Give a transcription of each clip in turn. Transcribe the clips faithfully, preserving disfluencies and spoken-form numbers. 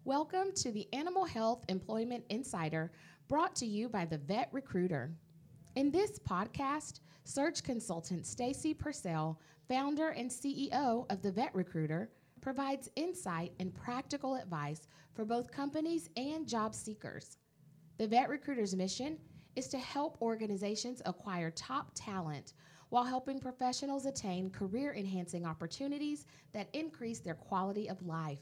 Welcome to the Animal Health Employment Insider, brought to you by the Vet Recruiter. In this podcast, search consultant Stacy Purcell, founder and C E O of the Vet Recruiter, provides insight and practical advice for both companies and job seekers. The Vet Recruiter's mission is to help organizations acquire top talent while helping professionals attain career-enhancing opportunities that increase their quality of life.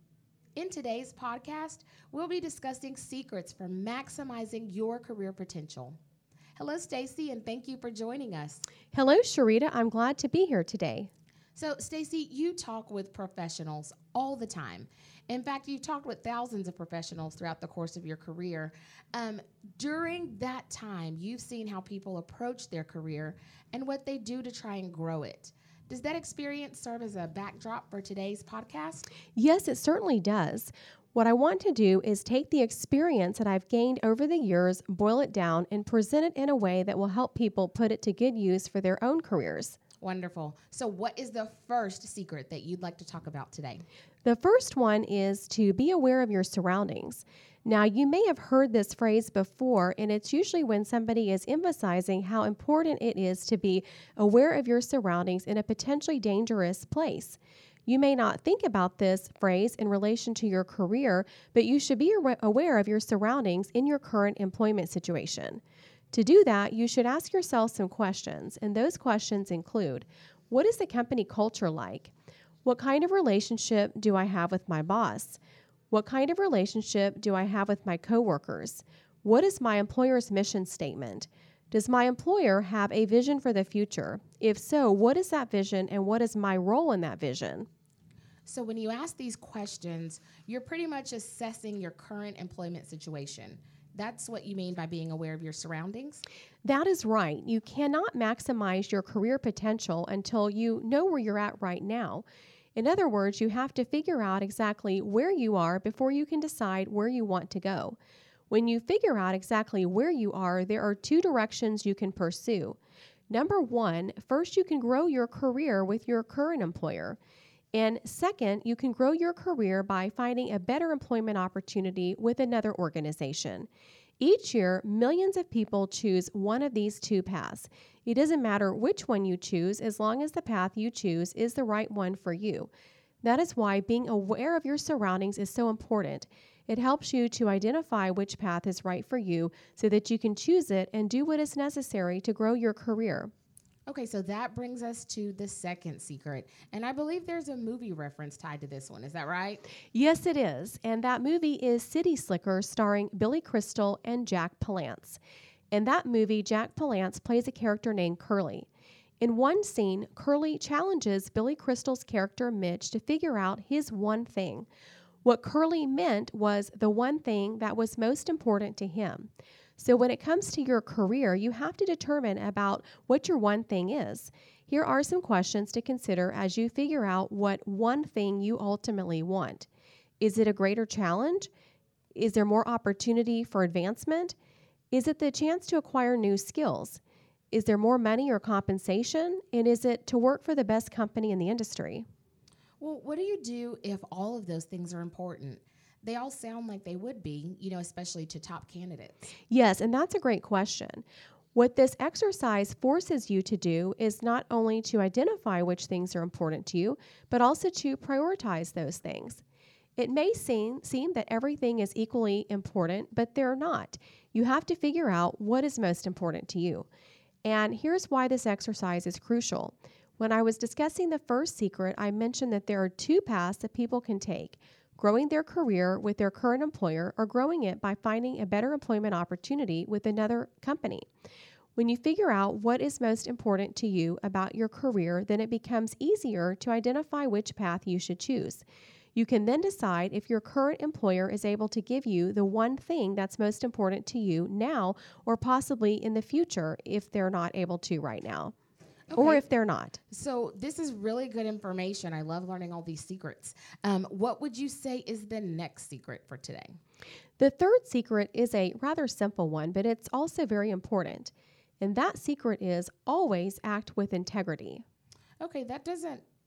In today's podcast, we'll be discussing secrets for maximizing your career potential. Hello, Stacy, and thank you for joining us. Hello, Sharita. I'm glad to be here today. So, Stacy, you talk with professionals all the time. In fact, you've talked with thousands of professionals throughout the course of your career. Um, during that time, you've seen how people approach their career and what they do to try and grow it. Does that experience serve as a backdrop for today's podcast? Yes, it certainly does. What I want to do is take the experience that I've gained over the years, boil it down, and present it in a way that will help people put it to good use for their own careers. Wonderful. So what is the first secret that you'd like to talk about today? The first one is to be aware of your surroundings. Now, you may have heard this phrase before, and it's usually when somebody is emphasizing how important it is to be aware of your surroundings in a potentially dangerous place. You may not think about this phrase in relation to your career, but you should be aware of your surroundings in your current employment situation. To do that, you should ask yourself some questions, and those questions include, what is the company culture like? What kind of relationship do I have with my boss? What kind of relationship do I have with my coworkers? What is my employer's mission statement? Does my employer have a vision for the future? If so, what is that vision and what is my role in that vision? So when you ask these questions, you're pretty much assessing your current employment situation. That's what you mean by being aware of your surroundings? That is right. You cannot maximize your career potential until you know where you're at right now. In other words, you have to figure out exactly where you are before you can decide where you want to go. When you figure out exactly where you are, there are two directions you can pursue. Number one, first you can grow your career with your current employer. And second, you can grow your career by finding a better employment opportunity with another organization. Each year, millions of people choose one of these two paths. It doesn't matter which one you choose as long as the path you choose is the right one for you. That is why being aware of your surroundings is so important. It helps you to identify which path is right for you so that you can choose it and do what is necessary to grow your career. Okay, so that brings us to the second secret. And I believe there's a movie reference tied to this one. Is that right? Yes, it is. And that movie is City Slickers, starring Billy Crystal and Jack Palance. In that movie, Jack Palance plays a character named Curly. In one scene, Curly challenges Billy Crystal's character Mitch to figure out his one thing. What Curly meant was the one thing that was most important to him. So when it comes to your career, you have to determine about what your one thing is. Here are some questions to consider as you figure out what one thing you ultimately want. Is it a greater challenge? Is there more opportunity for advancement? Is it the chance to acquire new skills? Is there more money or compensation? And is it to work for the best company in the industry? Well, what do you do if all of those things are important? They all sound like they would be, you know, especially to top candidates. Yes, and that's a great question. What this exercise forces you to do is not only to identify which things are important to you, but also to prioritize those things. It may seem, seem that everything is equally important, but they're not. You have to figure out what is most important to you. And here's why this exercise is crucial. When I was discussing the first secret, I mentioned that there are two paths that people can take: growing their career with their current employer or growing it by finding a better employment opportunity with another company. When you figure out what is most important to you about your career, then it becomes easier to identify which path you should choose. You can then decide if your current employer is able to give you the one thing that's most important to you now or possibly in the future if they're not able to right now. Okay. Or if they're not. So this is really good information. I love learning all these secrets. Um, what would you say is the next secret for today? The third secret is a rather simple one, but it's also very important. And that secret is always act with integrity. Okay, that doesn't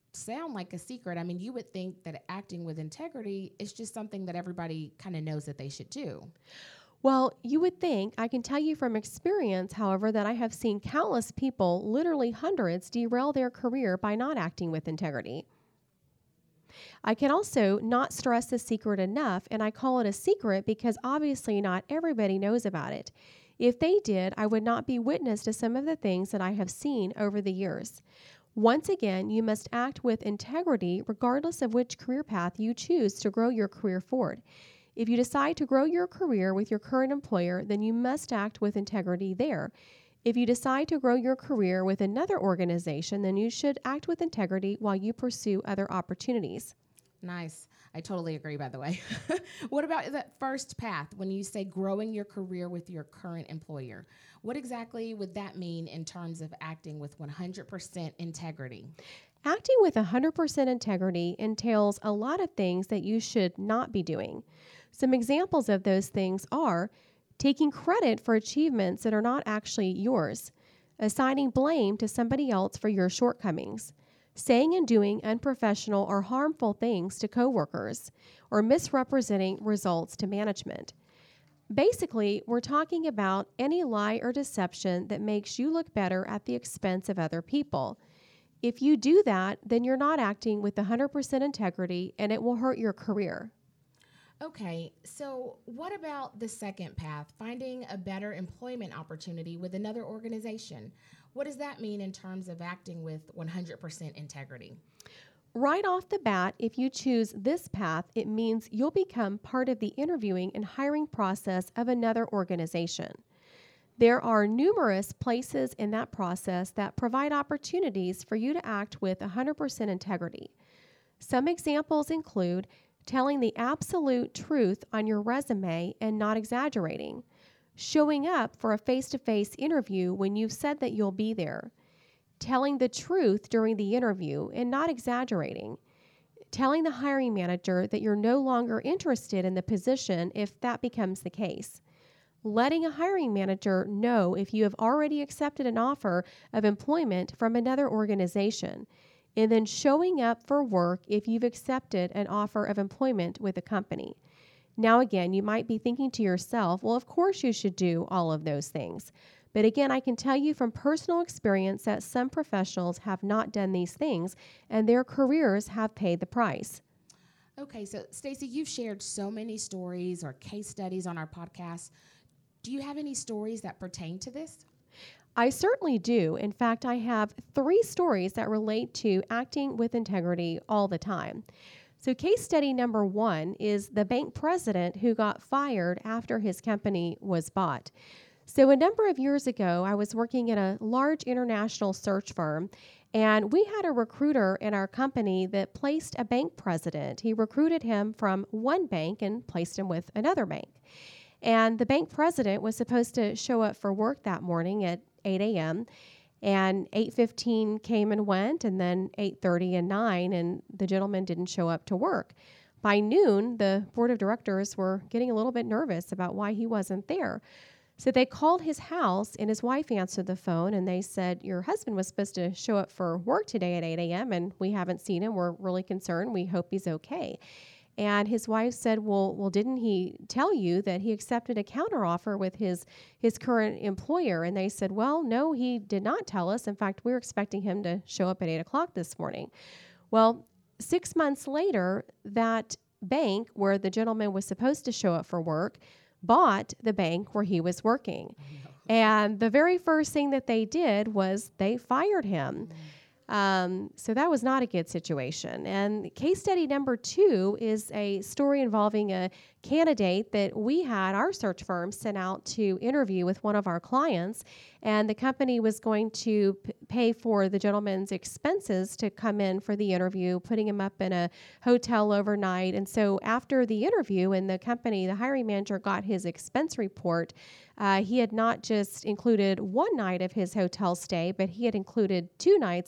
sound like a secret. I mean, you would think that acting with integrity is just something that everybody kind of knows that they should do. Well, you would think. I can tell you from experience, however, that I have seen countless people, literally hundreds, derail their career by not acting with integrity. I can also not stress the secret enough, and I call it a secret because obviously not everybody knows about it. If they did, I would not be witness to some of the things that I have seen over the years. Once again, you must act with integrity regardless of which career path you choose to grow your career forward. If you decide to grow your career with your current employer, then you must act with integrity there. If you decide to grow your career with another organization, then you should act with integrity while you pursue other opportunities. Nice. I totally agree, by the way. What about that first path when you say growing your career with your current employer? What exactly would that mean in terms of acting with one hundred percent integrity? Acting with one hundred percent integrity entails a lot of things that you should not be doing. Some examples of those things are taking credit for achievements that are not actually yours, assigning blame to somebody else for your shortcomings, saying and doing unprofessional or harmful things to coworkers, or misrepresenting results to management. Basically, we're talking about any lie or deception that makes you look better at the expense of other people. If you do that, then you're not acting with one hundred percent integrity, and it will hurt your career. Okay, so what about the second path, finding a better employment opportunity with another organization? What does that mean in terms of acting with one hundred percent integrity? Right off the bat, if you choose this path, it means you'll become part of the interviewing and hiring process of another organization. There are numerous places in that process that provide opportunities for you to act with one hundred percent integrity. Some examples include telling the absolute truth on your resume and not exaggerating, showing up for a face-to-face interview when you've said that you'll be there, telling the truth during the interview and not exaggerating, telling the hiring manager that you're no longer interested in the position if that becomes the case, letting a hiring manager know if you have already accepted an offer of employment from another organization, and then showing up for work if you've accepted an offer of employment with a company. Now, again, you might be thinking to yourself, well, of course you should do all of those things. But again, I can tell you from personal experience that some professionals have not done these things, and their careers have paid the price. Okay, so Stacey, you've shared so many stories or case studies on our podcast. Do you have any stories that pertain to this? I certainly do. In fact, I have three stories that relate to acting with integrity all the time. So case study number one is the bank president who got fired after his company was bought. So a number of years ago, I was working at a large international search firm, and we had a recruiter in our company that placed a bank president. He recruited him from one bank and placed him with another bank. And the bank president was supposed to show up for work that morning at eight a.m., and eight fifteen came and went, and then eight thirty and nine, and the gentleman didn't show up to work. By noon, the board of directors were getting a little bit nervous about why he wasn't there. So they called his house, and his wife answered the phone, and they said, your husband was supposed to show up for work today at eight a.m., and we haven't seen him. We're really concerned. We hope he's okay. And his wife said, well, well, didn't he tell you that he accepted a counteroffer with his, his current employer? And they said, well, no, he did not tell us. In fact, we were expecting him to show up at eight o'clock this morning. Well, six months later, that bank where the gentleman was supposed to show up for work bought the bank where he was working. And the very first thing that they did was they fired him. Mm-hmm. Um, so that was not a good situation. And case study number two is a story involving a candidate that we had our search firm sent out to interview with one of our clients, and the company was going to p- pay for the gentleman's expenses to come in for the interview, putting him up in a hotel overnight. And so after the interview, and the company, the hiring manager got his expense report, uh, he had not just included one night of his hotel stay, but he had included two nights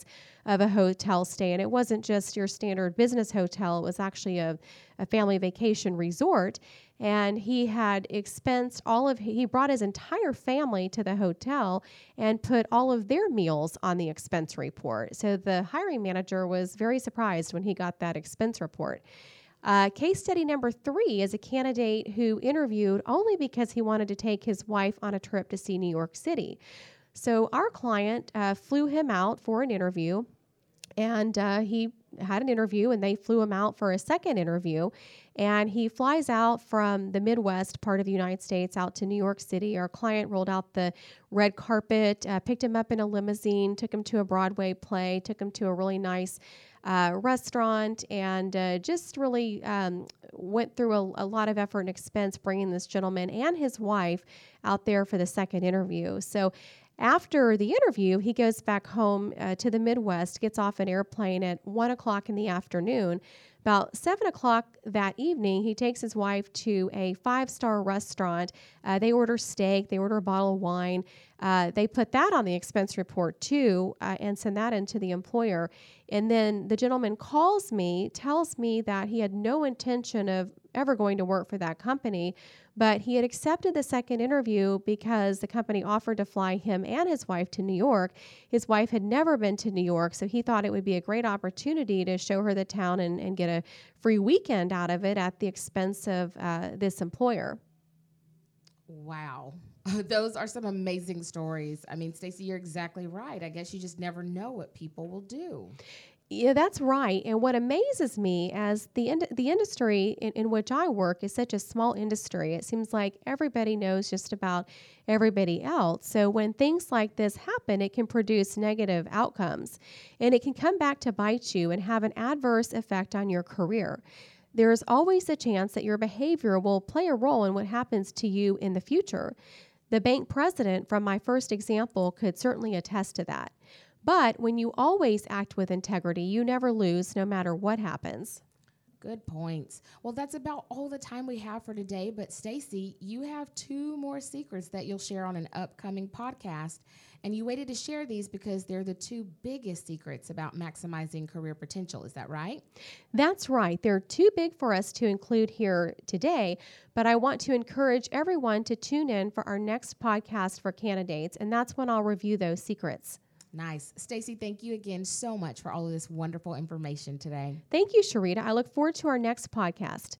of a hotel stay. And it wasn't just your standard business hotel, it was actually a, a family vacation resort. And he had expensed all of, he brought his entire family to the hotel and put all of their meals on the expense report. So the hiring manager was very surprised when he got that expense report. Uh, case study number three is a candidate who interviewed only because he wanted to take his wife on a trip to see New York City. So our client uh, flew him out for an interview, and uh, he had an interview, and they flew him out for a second interview. And he flies out from the Midwest part of the United States out to New York City. Our client rolled out the red carpet, uh, picked him up in a limousine, took him to a Broadway play, took him to a really nice uh, restaurant, and uh, just really um, went through a, a lot of effort and expense bringing this gentleman and his wife out there for the second interview. So after the interview, he goes back home uh, to the Midwest, gets off an airplane at one o'clock in the afternoon. About seven o'clock that evening, he takes his wife to a five-star restaurant. Uh, they order steak. They order a bottle of wine. Uh, they put that on the expense report, too, uh, and send that into the employer. And then the gentleman calls me, tells me that he had no intention of ever going to work for that company, but he had accepted the second interview because the company offered to fly him and his wife to New York. His wife had never been to New York, so he thought it would be a great opportunity to show her the town and, and get a free weekend out of it at the expense of uh, this employer. Wow. Those are some amazing stories. I mean, Stacey, you're exactly right. I guess you just never know what people will do. Yeah, that's right. And what amazes me as the ind- the industry in, in which I work is such a small industry. It seems like everybody knows just about everybody else. So when things like this happen, it can produce negative outcomes, and it can come back to bite you and have an adverse effect on your career. There's always a chance that your behavior will play a role in what happens to you in the future. The bank president from my first example could certainly attest to that. But when you always act with integrity, you never lose, no matter what happens. Good points. Well, that's about all the time we have for today. But Stacey, you have two more secrets that you'll share on an upcoming podcast. And you waited to share these because they're the two biggest secrets about maximizing career potential. Is that right? That's right. They're too big for us to include here today, but I want to encourage everyone to tune in for our next podcast for candidates, and that's when I'll review those secrets. Nice. Stacey, thank you again so much for all of this wonderful information today. Thank you, Sharita. I look forward to our next podcast.